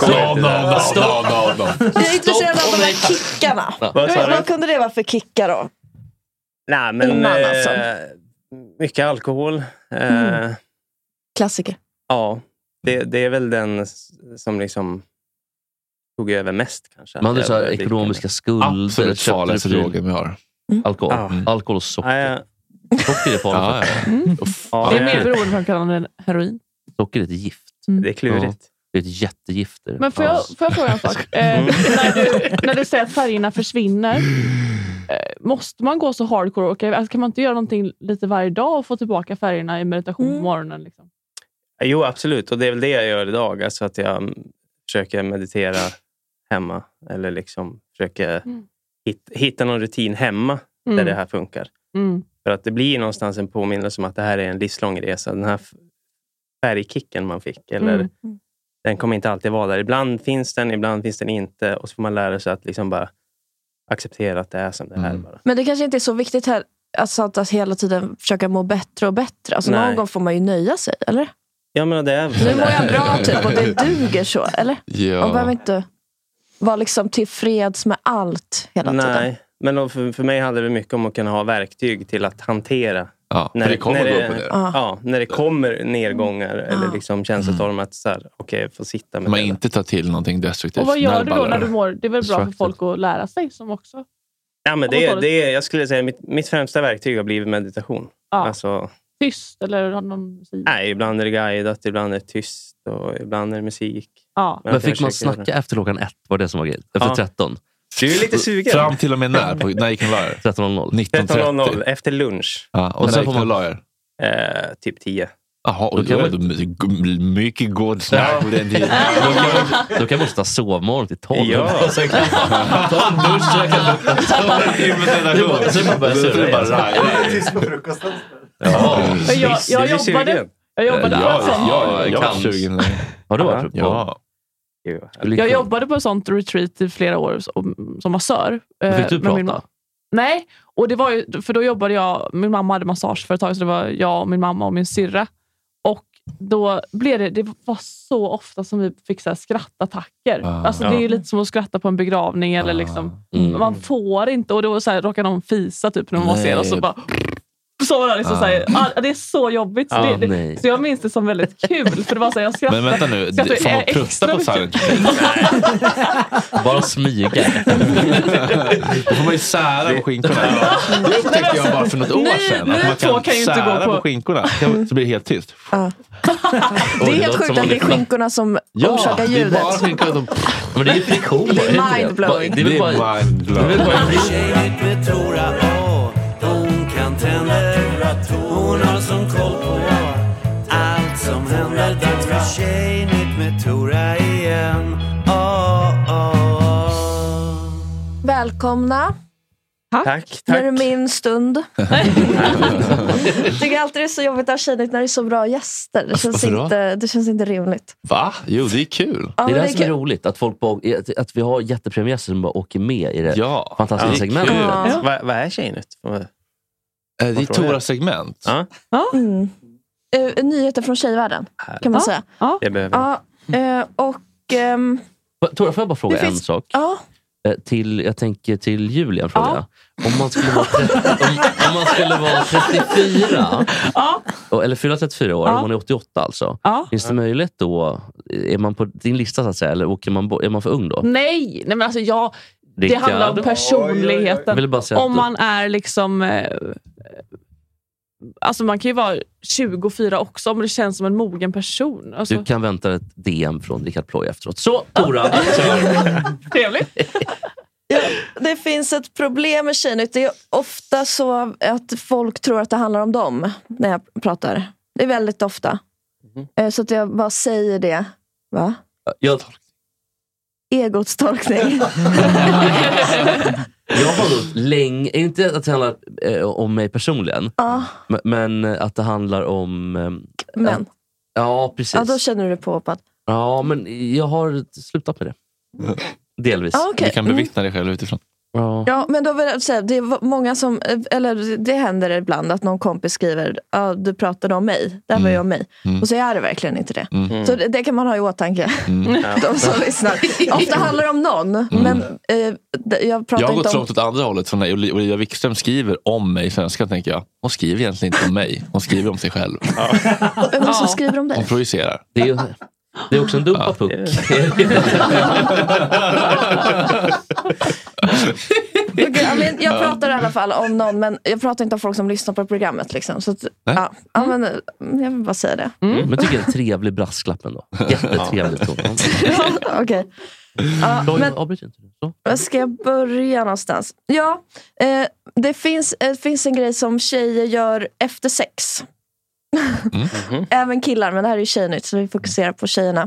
Jag är intresserad av de här kickarna. Vad kunde det vara för kickar då? Nej, men mycket alkohol. Klassiker. Ja, det är väl den som liksom tog över mest kanske. Man hade så här ekonomiska skulder. Absolut farligaste drogen vi har. Alkohol och socker. Socker är farligt. Det är mer beroendeframkallande än heroin. Socker är ett gift. Det är klurigt. Det är ett jättegift. Men får jag fråga en sak? När du säger att färgerna försvinner, måste man gå så hardcore? Alltså, kan man inte göra någonting lite varje dag och få tillbaka färgerna i meditation på morgonen? Liksom? Jo, absolut. Och det är väl det jag gör idag. Alltså att jag försöker meditera hemma. Eller liksom försöker hitta någon rutin hemma där det här funkar. För att det blir någonstans en påminnelse om att det här är en livslång resa. Den här färgkicken man fick. Eller den kommer inte alltid vara där. Ibland finns den inte. Och så får man lära sig att liksom bara acceptera att det är som det är bara. Men det kanske inte är så viktigt här, alltså, att hela tiden försöka må bättre och bättre. Alltså någon gång får man ju nöja sig, eller? Ja, men det är... Nu mår jag bra typ och det duger så, eller? Ja. Man behöver inte vara liksom tillfreds med allt hela tiden. Nej, men för mig handlar det mycket om att kunna ha verktyg till att hantera. Ja, när det kommer gå upp och ner. Ja, när det kommer nedgångar eller liksom känslostormar att så här, okej, får sitta med man det. inte tar till någonting destruktivt. Och vad gör du då när du mår? Det är väl bra för folk att lära sig som också. Ja, men det jag skulle säga mitt främsta verktyg har blivit meditation. Ja. Alltså, tyst eller har någon musik? Nej, ibland är det guidat, ibland är det tyst och ibland är det musik. Ja. Men fick man snacka efter klockan 1? Var det som var grejen? Efter 13? Du är lite sugen. Fram till och med när gick ni la er? 13.00. 13.00 efter lunch. Ja, och sen får man la er? Typ 10. Jaha, och då är det mycket god snack på den tiden. Då kan man måste ha sovmorgon till 12. Ja. Och sen kan man ta en dusch så jag kan ta en timme meditation. Sen man börjar surra. Tyst på frukosten. Jag jobbade på ett sånt. Jag var sugen. Har du varit på? Ja. Jag jobbade på ett sånt retreat i flera år som massör. Fick du prata? Nej, och det var ju, för då jobbade jag, min mamma hade massageföretag, så det var jag, min mamma och min syrra. Och då blev det var så ofta som vi fick så här skrattattacker. Alltså det är ju lite som att skratta på en begravning eller liksom, man får inte, och då så här, råkar någon fisa typ när man ser och så bara... Så var det liksom så här, det är så jobbigt. Så jag minns det som väldigt kul. För det var så här, jag skrattade. Men vänta nu, får man prutta på Silent Bara smyga. Då får man ju sära på skinkorna. Det upptäckte jag bara för något år sedan. Att man kan sära på skinkorna. Så blir det helt tyst. Det är helt sjukt att det är skinkorna som orsakar ljudet. Det är bara skinkorna som... Men det är friktion. Det är mindblowing. Det är mindblowing. Hon har som koll på allt som händer. Dags för Tjejnytt med Tora igen. Välkomna. Tack. När du min stund. Tycker alltid det är så jobbigt att ha Tjejnytt när det är så bra gäster. Det känns inte rimligt. Va? Jo, det är kul. Ja, det är det som är roligt. Att vi har jättepremiärer som bara åker med i det fantastiska segmentet. Vad är Tjejnytt? Det är Toras segment. Nyheter från tjejvärlden, kan man säga. Det behöver Tora, får jag bara fråga en sak? Jag tänker till Julia fråga. Om man skulle vara 34 eller fylla 34 år, om man är 88 alltså. Finns det möjlighet då, är man på din lista så att säga, eller är man för ung då? Nej men alltså det handlar om personligheten. Om man är liksom alltså man kan ju vara 24 också, men det känns som en mogen person. Alltså... Du kan vänta ett DM från Rickard Ploy efteråt. Så, Tora! Trevligt. Det finns ett problem med Tjejnytt. Det är ofta så att folk tror att det handlar om dem när jag pratar. Det är väldigt ofta. Så att jag bara säger det. Va? Egots tolkning. Jag har gått länge, inte att det handlar om mig personligen, men att det handlar om män. Ja, precis. Ja, då känner du dig påhoppad. Ja, men jag har slutat med det. Delvis. Okay. Du kan bevittna dig själv utifrån. Ja, men då vill jag säga, det är många som, eller det händer ibland att någon kompis skriver, du pratade om mig, det här var jag om mig. Och så är det verkligen inte det. Så det kan man ha i åtanke. De som lyssnar. Ofta handlar det om någon, men jag pratar inte om... Jag har gått så långt åt andra hållet, så när Olivia Wikström skriver om mig i svenska, tänker jag, hon skriver egentligen inte om mig, hon skriver om sig själv. Vem som skriver om dig? Hon projicerar. Det är också en dumpa puck. Jag pratar i alla fall om någon, men jag pratar inte om folk som lyssnar på programmet liksom. Så att, men jag vill bara säga det. Men jag tycker det är en trevlig brasklapp ändå. Jättetrevligt. Okej. Men ska jag börja någonstans? Ja, det finns en grej som tjejer gör efter sex. Även killar, men det här är ju Tjejnytt, så vi fokuserar på tjejerna.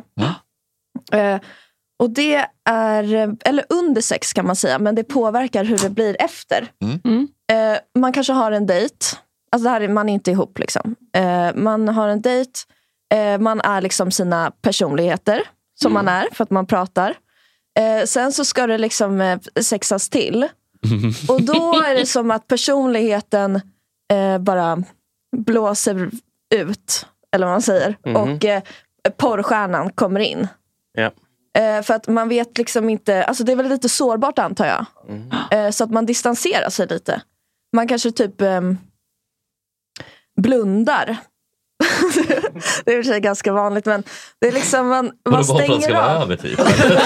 Och det är, eller under sex kan man säga, men det påverkar hur det blir efter. Man kanske har en dejt, alltså det här är, man är inte ihop liksom. Man har en dejt, man är liksom sina personligheter som man är, för att man pratar. Sen så ska det liksom sexas till. Och då är det som att personligheten bara blåser ut, eller vad man säger. Och porrstjärnan kommer in. Ja. För att man vet liksom inte, alltså det är väl lite sårbart antar jag. Så att man distanserar sig lite. Man kanske typ blundar. Det är i och för sig ganska vanligt, men det är liksom man stänger av. Över, typ.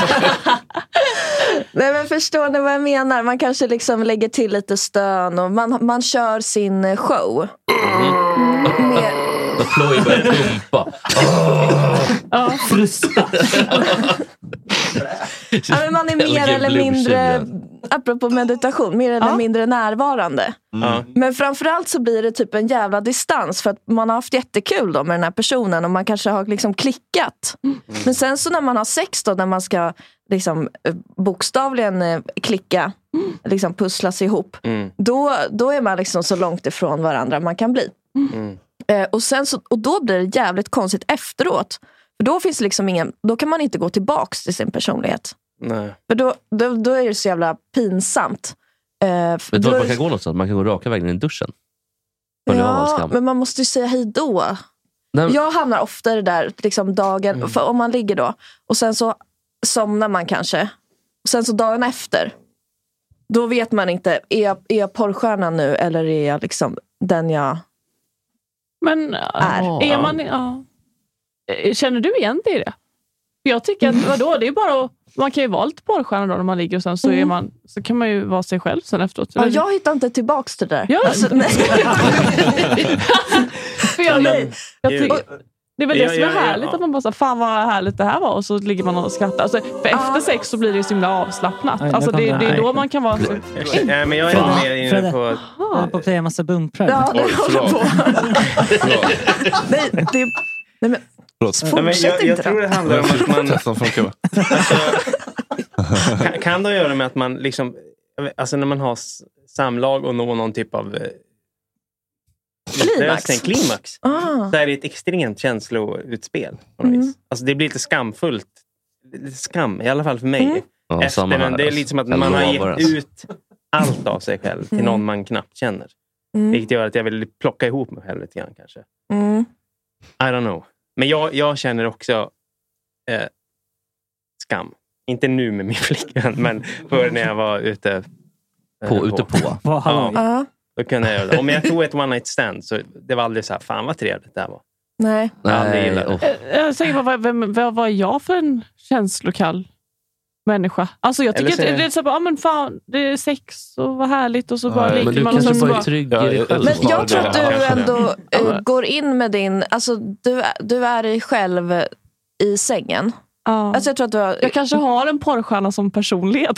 Nej, men förstår ni vad jag menar? Man kanske liksom lägger till lite stön och man kör sin show. Då Chloe börjar pumpa. Ja, men man är mer eller mindre, apropå meditation, mer eller mindre närvarande. Men framförallt så blir det typ en jävla distans för att man har haft jättekul då med den här personen och man kanske har liksom klickat. Men sen så när man har sex då, när man ska liksom bokstavligen klicka, liksom pusslas ihop, då är man liksom så långt ifrån varandra man kan bli. Och då blir det jävligt konstigt efteråt. För då finns liksom då kan man inte gå tillbaks till sin personlighet. Nej. För då är det så jävla pinsamt. Vet du vad man kan gå någonstans? Man kan gå raka vägen i duschen. Ja, men man måste ju säga hej då. Jag hamnar ofta i det där liksom dagen, för om man ligger då och sen så somnar man kanske. Och sen så dagen efter, då vet man inte, är jag porrstjärna nu eller är jag liksom den jag är man... Ja. Känner du igen det i det? Jag tycker att det är bara man kan ju vara lite porrstjärna då när man ligger och sen så så kan man ju vara sig själv sen efteråt. Ja, jag hittar inte tillbaks till det där. Ja. Alltså, nej. Det är väl det som är härligt att man bara så fan vad härligt det här var och så ligger man och skrattar. Alltså, för efter sex så blir det ju så himla avslappnat. Alltså det är då man kan vara så... Nej, men jag är mer inne på... på att playa en massa bumprar. Ja, det håller på. Nej, men fortsätt jag tror det handlar om att man... kan det göra med att man liksom... Alltså när man har samlag och når någon typ av... klimax. Så är det ett extremt känsloutspel på något vis. Alltså det blir lite skamfullt. Lite skam, i alla fall för mig. Men det är lite som att man har gett ut allt av sig själv till någon man knappt känner. Vilket gör att jag vill plocka ihop mig själv lite grann kanske. I don't know. Men jag känner också skam. Inte nu med min flickvän, men för när jag var ute på. Då kunde jag göra det. Om jag tog ett one night stand så det var aldrig så här, fan vad trevligt det här var. Nej. Jag tänker, vad är jag för en känslokall människa? Alltså jag tycker att det är så bara, men fan, det är sex och vad härligt och så bara ligger man och så bara... Men jag tror att du ändå går in med din, alltså du är dig själv i sängen. Alltså jag kanske har en porrstjärna som personlighet.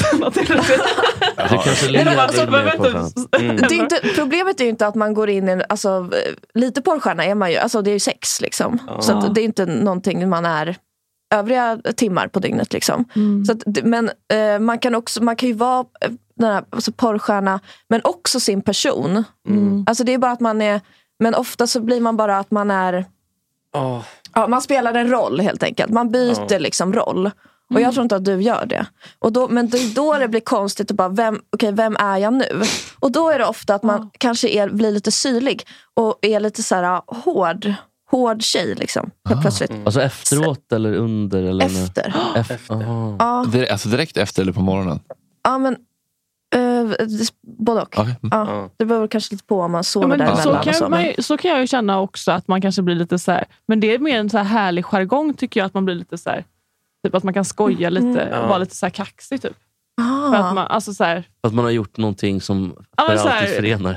Problemet är ju inte att man går in i, alltså, lite porrstjärna är man ju, alltså det är ju sex liksom. Så att det är inte någonting man är övriga timmar på dygnet liksom. Så att, men man kan ju vara den här, alltså, porrstjärna men också sin person. Alltså det är bara att man är, men ofta så blir man bara att man är ja, man spelar en roll helt enkelt. Man byter liksom roll. Och jag tror inte att du gör det. Men då det blir konstigt att bara, vem är jag nu? Och då är det ofta att man kanske blir lite syrlig. Och är lite så här hård tjej liksom. Plötsligt. Alltså efteråt eller under? Eller efter. Alltså direkt efter eller på morgonen? Ja, men både och. Okay. Det beror kanske lite på om man sover däremellan. Så kan jag ju känna också att man kanske blir lite så här, men det är mer en så här härlig jargong tycker jag, att man blir lite så här, typ att man kan skoja lite och vara lite så här kaxig typ. För att man, alltså så här, att man har gjort någonting som för alltid förenar.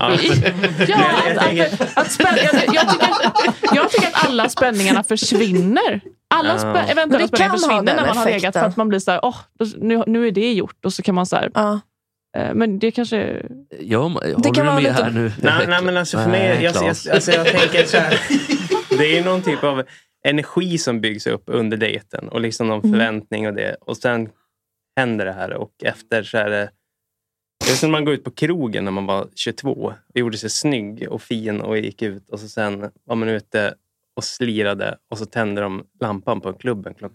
Jag tycker att alla spänningarna försvinner. Alla eventuella spänningar försvinner när man har legat, för att man blir så här, nu är det gjort, och så kan man så här. Men det kanske... det kan vara lite... här nu? Nej, men alltså för mig, jag tänker så här, det är ju någon typ av energi som byggs upp under dejten och liksom någon förväntning och det, och sen händer det här, och efter så är det är som man går ut på krogen när man var 22 och gjorde sig snygg och fin och gick ut, och så sen var man ute och slirade, och så tände de lampan på klubben klockan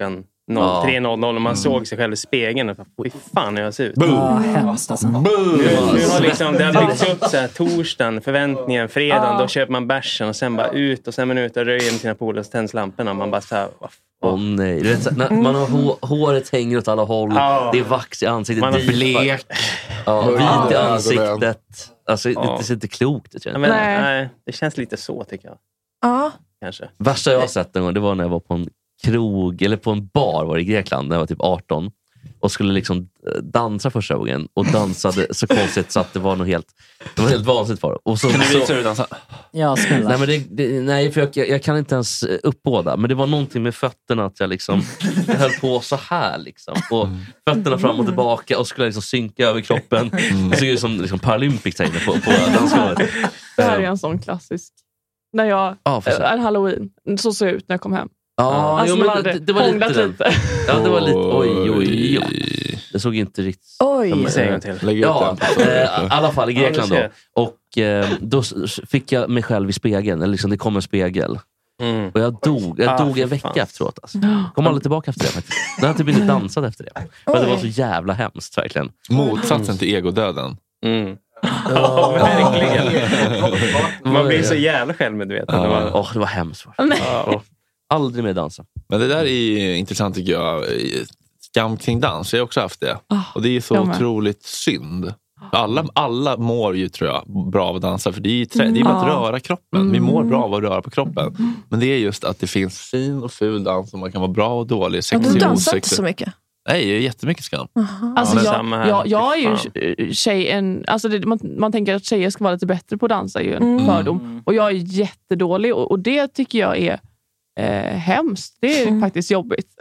3.00 och man såg sig själv i spegeln och fy fan hur jag ser ut. Hemskt alltså. Nu har liksom, det har byggts upp så här, torsdagen, förväntningen, fredagen, då köper man bärsen och sen bara ut och sen man ut och röjer med sina polare och tänds lamporna och man bara så här, nej. Du vet, när man har håret hänger åt alla håll, det är vax i ansiktet, man har blek, vit i ansiktet. Alltså det ser inte klokt ut. Nej, det känns lite så tycker jag. Ja. Kanske. Värsta jag har sett en gång, det var när jag var på en krog eller på en bar var i Grekland när jag var typ 18 och skulle liksom dansa första gången och dansade så konstigt så att det var nog helt vansinnigt för. Och så, kan du visa hur du dansar? Ja, snälla. Nej, men nej, för jag kan inte ens uppbåda, men det var någonting med fötterna att jag liksom jag höll på så här liksom och fötterna fram och tillbaka och skulle liksom synka över kroppen. Det såg ut som liksom Paralympics där inne på dansgolvet. Det här är en sån klassisk. När jag är Halloween, så ser jag ut när jag kom hem. Ja, alltså, men det var lite. Ja, det var lite oj. Det såg inte riktigt. Oj. I alla fall i Grekland då. Och då fick jag mig själv i spegeln, eller liksom det kom en spegel. Och jag dog en vecka efteråt alltså. Kom aldrig tillbaka efter det faktiskt. Jag hade inte blivit dansad efter det. Men det var så jävla hemskt verkligen. Motsatsen till egodöden. Ja, verkligen. Man blir så jävla självmedveten. Det var hemskt. Aldrig mer dansa. Men det där är intressant tycker jag. Skam kring dans, jag har också haft det. Och det är så otroligt synd. Alla mår ju tror jag bra av att dansa. För det är bara att röra kroppen. Vi mår bra av att röra på kroppen. Men det är just att det finns fin och ful dans som man kan vara bra och dålig. Sexig, du dansar inte så mycket? Nej, det är jättemycket skam. Alltså jag är ju tjejen, alltså man tänker att tjejer ska vara lite bättre på att dansa ju en fördom. Och jag är jättedålig och det tycker jag är hemskt. Det är faktiskt jobbigt.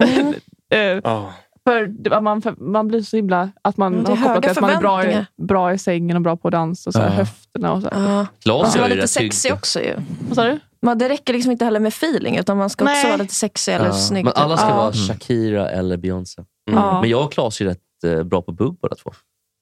För man blir så himla att man har kopplat till att man är bra i sängen och bra på dans och så här, höfterna och så här. Man ska vara lite sexig också ju. Vad sa du? Men det räcker liksom inte heller med feeling utan man ska också vara lite sexig eller snygg. Men alla ska vara Shakira eller Beyoncé. Men jag och Claes är rätt bra på bugg båda två.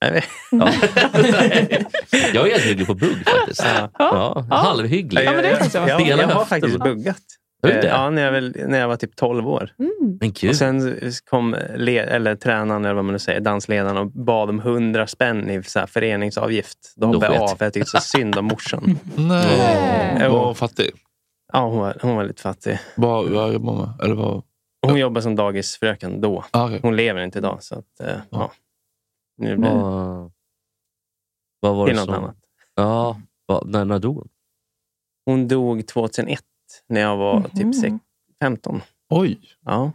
Jag är helt hygglig på bugg faktiskt. Halvhygglig. Jag har faktiskt buggat. Ja, när jag var typ 12 år. Men kul. Och sen kom tränaren eller vad man nu säger, dansledaren och bad om 100 spänn i så här föreningsavgift. Då hoppade jag av för jag tyckte så synd om morsan. Nej, var fattig. Ja, hon var lite fattig. Vad jobbar man med? Eller vad? Hon jobbar som dagisfröken då. Okay. Hon lever inte idag så att nu blir vad var det något annat. Ja, när dog hon? Hon dog 2001 när jag var typ 15. Oj. Ja.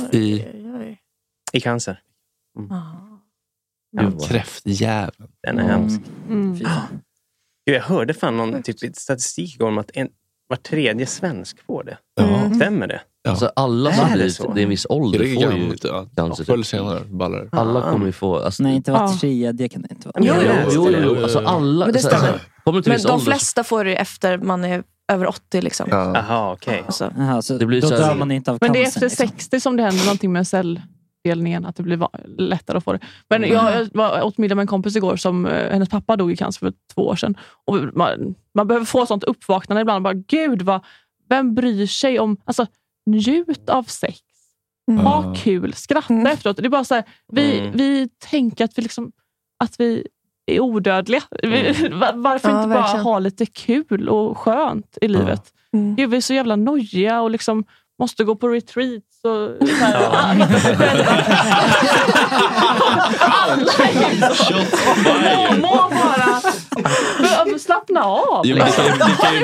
I cancer. Kräftjäveln. Den är hemsk. Jag hörde fan någon typ statistik om att var tredje svensk får det. Stämmer det? Ja. Alltså alla som blir det är en viss ålder får ju cancer. Förr eller senare ballar. Alla kommer ju få... Alltså, nej, inte var tredje, kan det inte vara. Jo. Alltså alla... Men det stämmer. Men de flesta får det efter man är över 80 liksom. Jaha, okej. Så det blir då dör man inte av cancer. Men det är efter 60 som det händer någonting med celldelningen, att det blir lättare att få det. Men jag var åt middag med en kompis igår som hennes pappa dog i cancer för 2 år sedan. Och man behöver få sånt uppvaknande ibland. Bara, gud, vem bryr sig om... Alltså, njut av sex. Ha kul. Skratta efteråt. Det är bara så här, vi tänker att vi liksom... Att vi är odödliga. Varför inte bara ha lite kul och skönt i livet? Gud, vi är så jävla nojiga och liksom måste gå på retreats och så här. Alla må bara slappna av. Jo, men det kan ju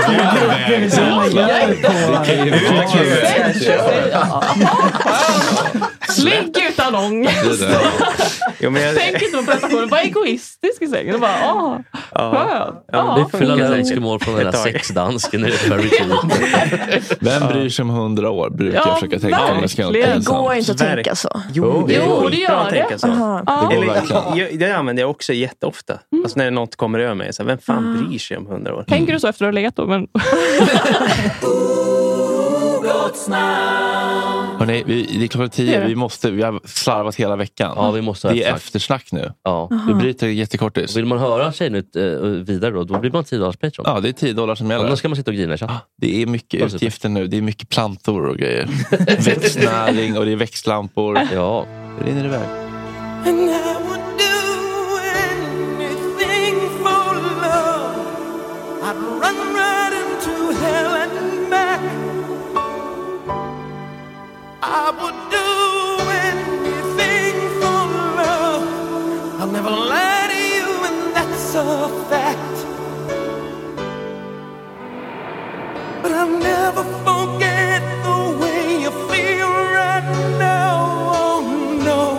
Ligg utan ångest. Tänk inte på prestationen. Var egoistisk i sängen. Bara, skönt. Fylla önskemål från den där sexdansken. Vem bryr sig om 100 år? Brukar jag försöka tänka om jag ska det går inte att tänka så. Jo, det gör det. Det använder jag också jätteofta. Alltså när något kommer över mig. Så vem fan bryr sig om 100 år? Tänker du så efter att ha legat då? Men... Hörrni, det är klockan 10. Vi har slarvat hela veckan. Ja, vi måste det är eftersnack nu. Ja. Vi bryter jättekortis. Vill man höra Tjejnytt vidare då blir man $10 Patreon. Ja, det är $10 som gäller. Då ska man sitta och grina. Det är mycket utgifter nu. Det är mycket plantor och grejer. Växtnäring och det är växtlampor. Ja, det rinner iväg. And I would do anything for love. I'd run right into hell and back. I would do anything for love. I'll never lie to you, and that's a fact. But I'll never forget the way you feel right now. Oh no,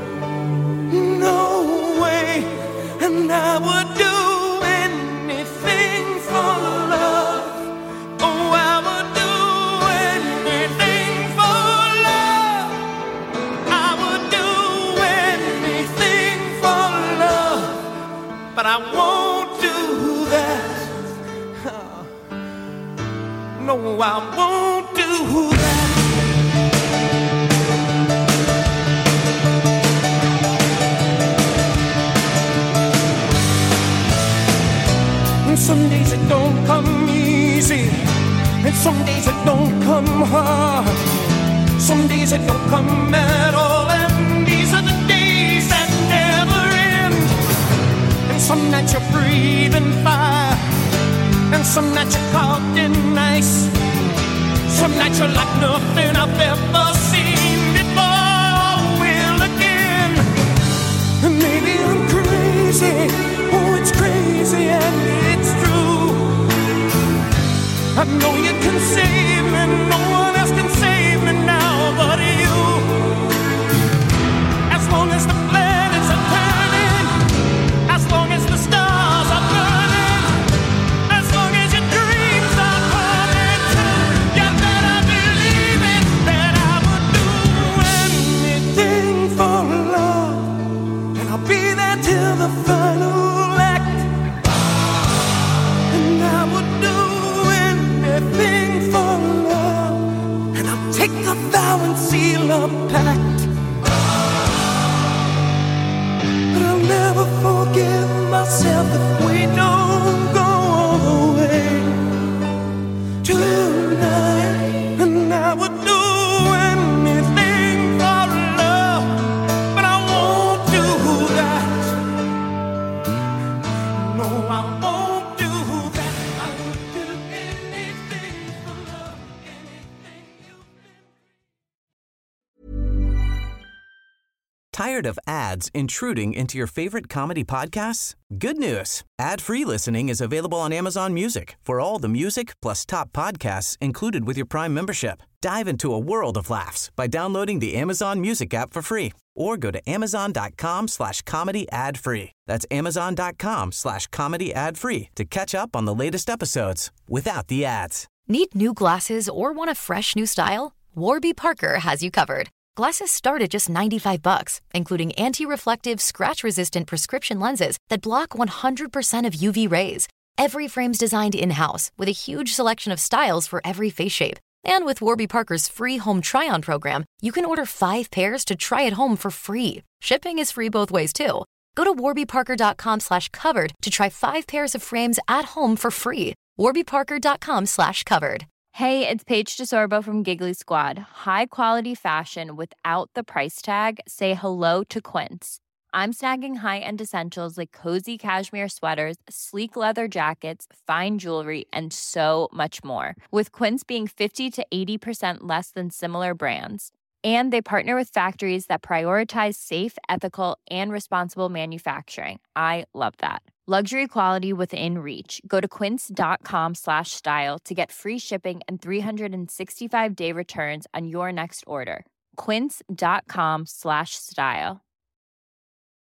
no way. And I would do anything for love. Oh, I would do anything for love. I would do anything for love. But I won't do that. No, I won't do that. And some days it don't come easy, and some days it don't come hard. Some days it don't come at all, and these are the days that never end. And some nights you're breathing fire, and some nights you're caught in ice. Some nights you're like nothing I've ever seen before. Will again. And maybe I'm crazy. Oh, it's crazy and it's true. I know you can save me. No one else can save me now but you. As long as the planets are turning, as long as the stars are burning, as long as your dreams are coming true, you better believe it that I would do anything for love. And I'll be there till the final act. And I would do anything for love. And I'll take a vow and seal a pact. But I'll never forgive myself if we don't go all the way tonight. And I would do anything for love, but I won't do that. No, I won't do that. I would do anything for love. Tired of ads intruding into your favorite comedy podcasts? Good news. Ad-free listening is available on Amazon Music for all the music plus top podcasts included with your Prime membership. Dive into a world of laughs by downloading the Amazon Music app for free or go to amazon.com/comedy ad-free. That's amazon.com/comedy ad-free to catch up on the latest episodes without the ads. Need new glasses or want a fresh new style? Warby Parker has you covered. Glasses start at just $95, including anti-reflective, scratch-resistant prescription lenses that block 100% of UV rays. Every frame's designed in-house with a huge selection of styles for every face shape. And with Warby Parker's free home try-on program, you can order 5 pairs to try at home for free. Shipping is free both ways, too. Go to warbyparker.com/covered to try 5 pairs of frames at home for free. warbyparker.com/covered. Hey, it's Paige DeSorbo from Giggly Squad. High quality fashion without the price tag. Say hello to Quince. I'm snagging high-end essentials like cozy cashmere sweaters, sleek leather jackets, fine jewelry, and so much more. With Quince being 50 to 80% less than similar brands. And they partner with factories that prioritize safe, ethical, and responsible manufacturing. I love that. Luxury quality within reach. Go to quince.com/style to get free shipping and 365-day returns on your next order. Quince.com/style.